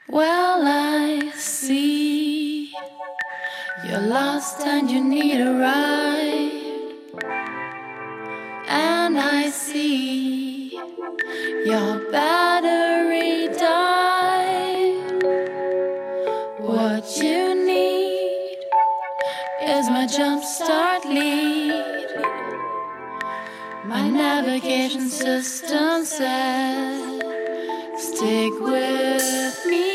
Well, I see you're lost and you need a ride. And I see your battery died. What you need is my jumpstart lead. My navigation system said, stick with me.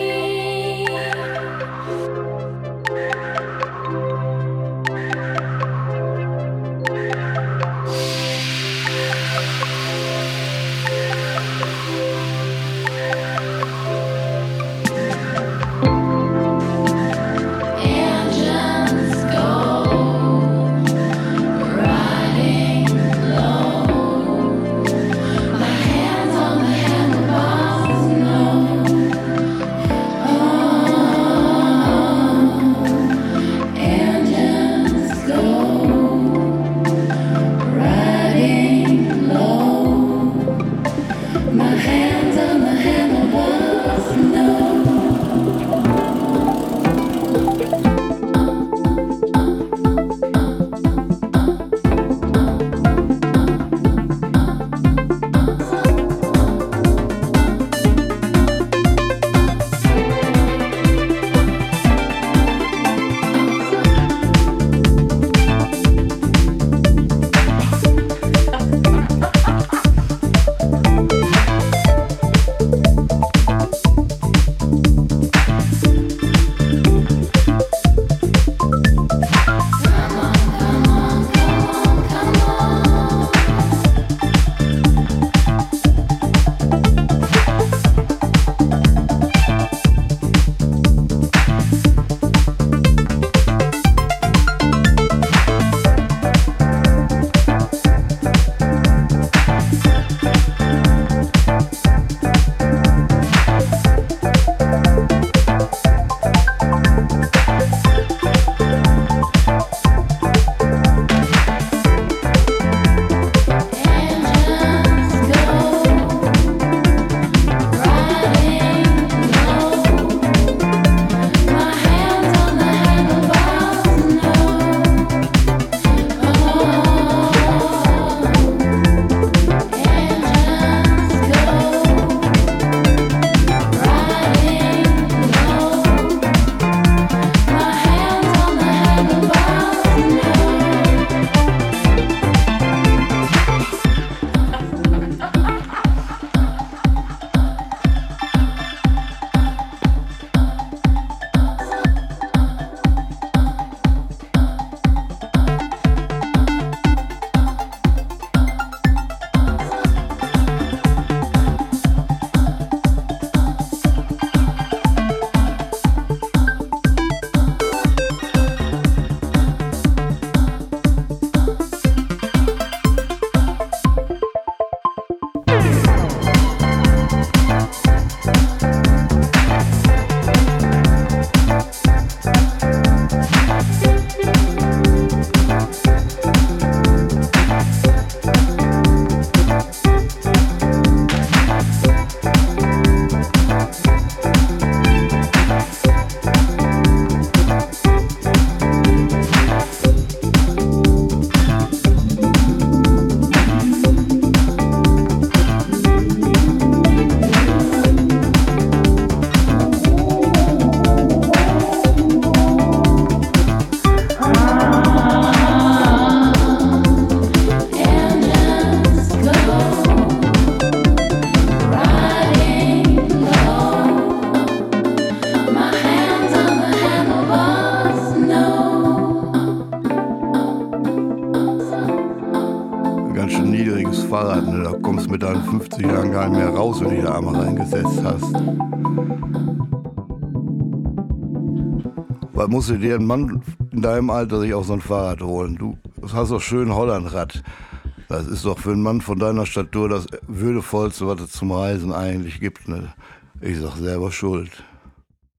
Fahrrad, ne? Da kommst du mit deinen 50 Jahren gar nicht mehr raus, wenn du da einmal reingesetzt hast. Weil musst du dir einen Mann in deinem Alter sich auch so ein Fahrrad holen? Du hast doch schön Hollandrad. Das ist doch für einen Mann von deiner Statur das würdevollste, was es zum Reisen eigentlich gibt. Ne? Ich sag selber schuld.